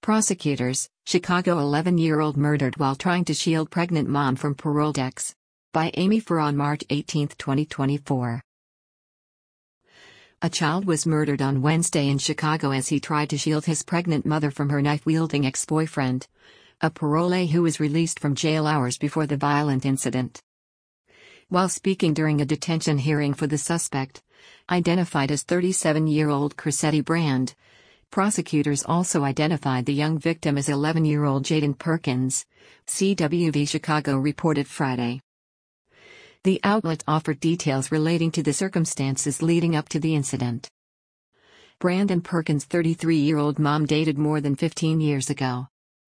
Prosecutors, Chicago 11-year-old murdered while trying to shield pregnant mom from paroled ex. By Amy Farr on March 18, 2024. A child was murdered on Wednesday in Chicago as he tried to shield his pregnant mother from her knife-wielding ex-boyfriend, a parolee who was released from jail hours before the violent incident. While speaking during a detention hearing for the suspect, identified as 37-year-old Cressetti Brand, prosecutors also identified the young victim as 11-year-old Jaden Perkins, CWV Chicago reported Friday. The outlet offered details relating to the circumstances leading up to the incident. Brand and Perkins' 33-year-old mom dated more than 15 years ago.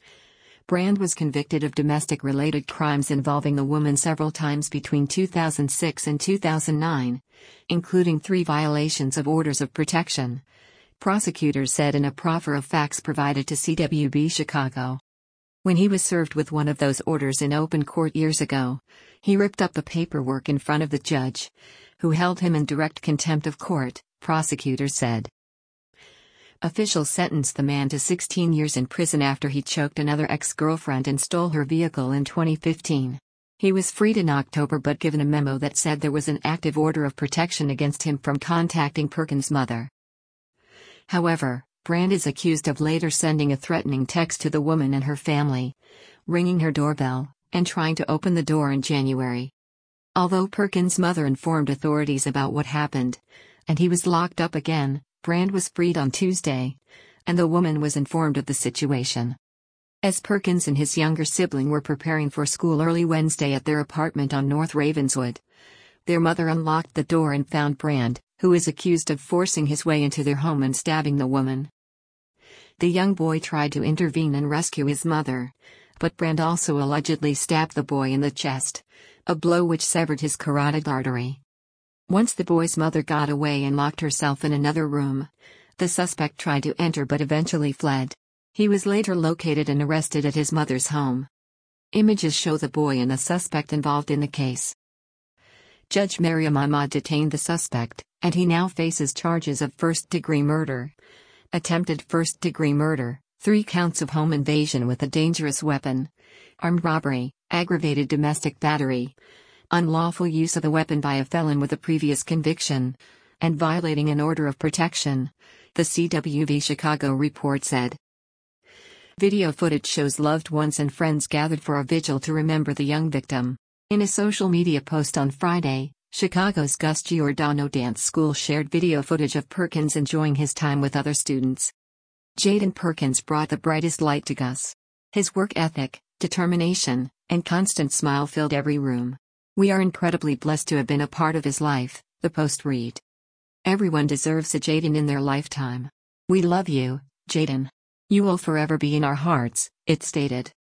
Brand was convicted of domestic-related crimes involving the woman several times between 2006 and 2009, including 3 violations of orders of protection, prosecutors said in a proffer of facts provided to CWB Chicago. When he was served with one of those orders in open court years ago, he ripped up the paperwork in front of the judge, who held him in direct contempt of court, prosecutors said. Officials sentenced the man to 16 years in prison after he choked another ex-girlfriend and stole her vehicle in 2015. He was freed in October but given a memo that said there was an active order of protection against him from contacting Perkins' mother. However, Brand is accused of later sending a threatening text to the woman and her family, ringing her doorbell, and trying to open the door in January. Although Perkins' mother informed authorities about what happened, and he was locked up again, Brand was freed on Tuesday, and the woman was informed of the situation. As Perkins and his younger sibling were preparing for school early Wednesday at their apartment on North Ravenswood, their mother unlocked the door and found Brand, who is accused of forcing his way into their home and stabbing the woman. The young boy tried to intervene and rescue his mother, but Brand also allegedly stabbed the boy in the chest, a blow which severed his carotid artery. Once the boy's mother got away and locked herself in another room, the suspect tried to enter but eventually fled. He was later located and arrested at his mother's home. Images show the boy and the suspect involved in the case. Judge Mariam Ahmad detained the suspect, and he now faces charges of first-degree murder, attempted first-degree murder, 3 counts of home invasion with a dangerous weapon, armed robbery, aggravated domestic battery, unlawful use of a weapon by a felon with a previous conviction, and violating an order of protection, the CWV Chicago report said. Video footage shows loved ones and friends gathered for a vigil to remember the young victim. In a social media post on Friday, Chicago's Gus Giordano Dance School shared video footage of Perkins enjoying his time with other students. Jaden Perkins brought the brightest light to Gus. His work ethic, determination, and constant smile filled every room. We are incredibly blessed to have been a part of his life, the post read. Everyone deserves a Jaden in their lifetime. We love you, Jaden. You will forever be in our hearts, it stated.